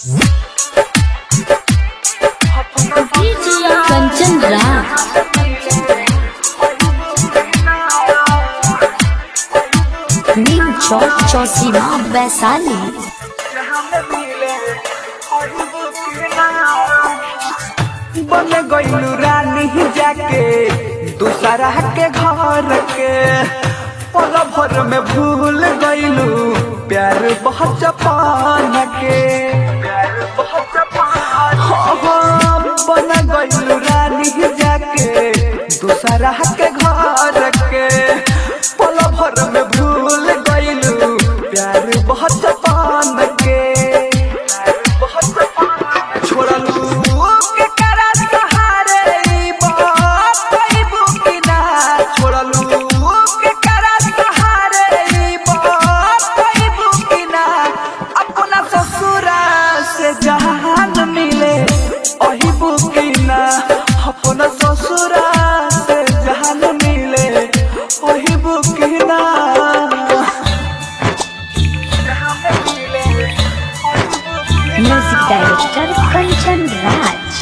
कंचन राज नीम चौक चौसीमा वैशाली। बन गइलू रानी जाके दूसरा के घर के पल भर में भूल गइलू प्यार बहुत जपान के बन गइलू रानी जाके दूसरा के घर के पल भर में भूल गइलू प्यार बहुत जपान के छोड़लू जहान मिले अही बुकिना अपना ससुरा से जहान मिले अही बुकिना music director Kanchan Raj.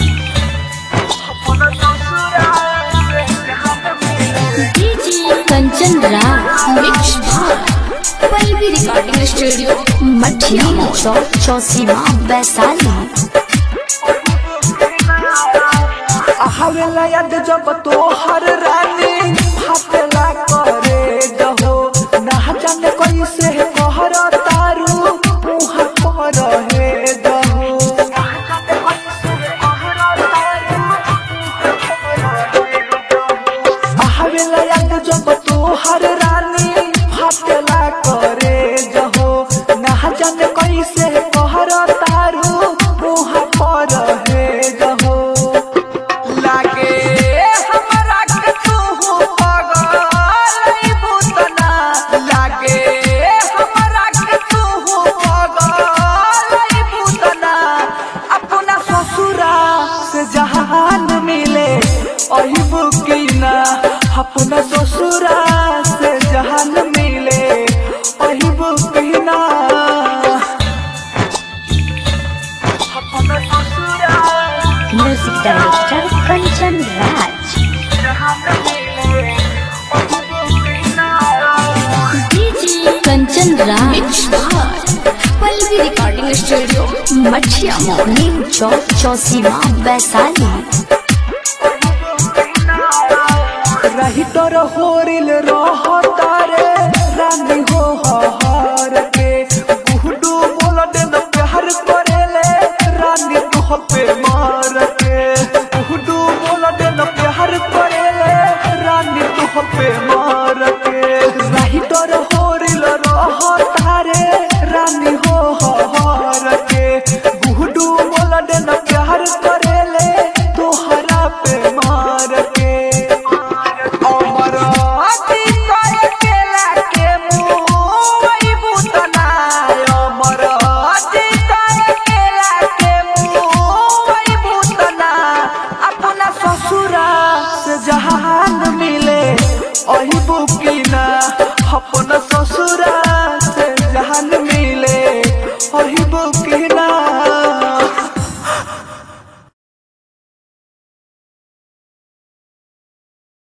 Kanchan Raj mix Pallavi recording studio Mathiya Chowk चौसीमा Vaishali. हवेला याद जब तोहर रानी फाटेला करे जहो ना जाने कैसे कहर तारू मुँह पर हे जहो हवेला याद जब तोहर रानी फाटेला करे जहो ना जाने कैसे कहर तारू मुँह पर हे जहो लागे हमरा के तू पागल बुतना लागे हमरा के तू पागल बुतना अपना ससुरा से जहान मिले अही बुकिना अपना ससुरा से जहान मिले अही बुकिना अपना ससुरा music director Kanchan Raj. Kanchan Raj Pallavi recording studio Mathiya Neem चौक चौसीमा वैशाली। रही तोर होरिल रहता रे रानी हो हर के गुडू बोल देन प्यार करेले रानी तुह पे मार के गुडू बोल देन प्यार करेले रानी तुह पे मार के रही तोर होरिल रहता रे रानी हो हर के गुडू बोल देन प्यार करेले तोहरा पे मार के जहान मिले अही बुकिना अपना